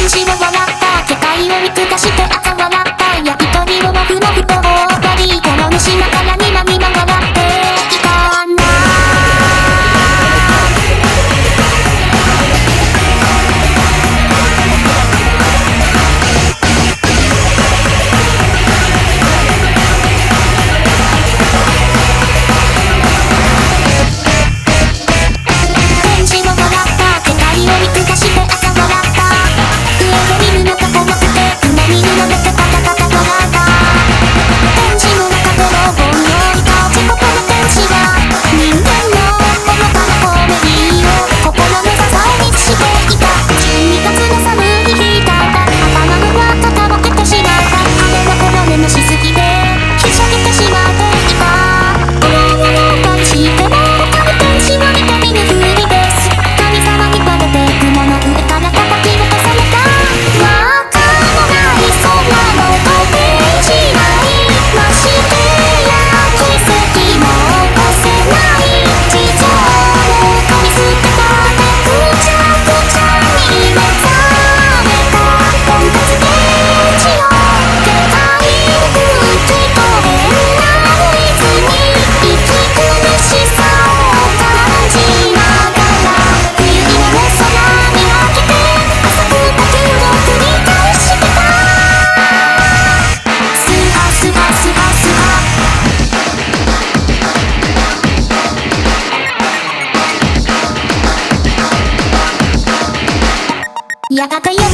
使を笑った世界を見下して朝笑った焼き鳥を僕のふとばりこの虫ながらにまみま笑っていたんだ天使を笑った世界を見下して朝笑った上で見るのか怖くて雲に揺られてパタパタ笑った天使の中でのぼんやりと地獄の天使が人間のほのかなコメディを心の支えにしていた12月の寒い日だった頭のふわっとたぼけてしまったあれはこの目のしすぎでひしゃげてしまっていた感じても他の天使を見て見ぬふりです神様にバレて雲の上から叩き落とされたわかもない空のトップ時代ましてや奇跡も起こせない地上を噛み捨てたってくちゃくちゃに目覚めた婚活ページを世界く聞こえるなリズに息苦しさを感じながら冬色の空に開けて浅く呼吸を繰り返してたスハスハスハスハやがて夜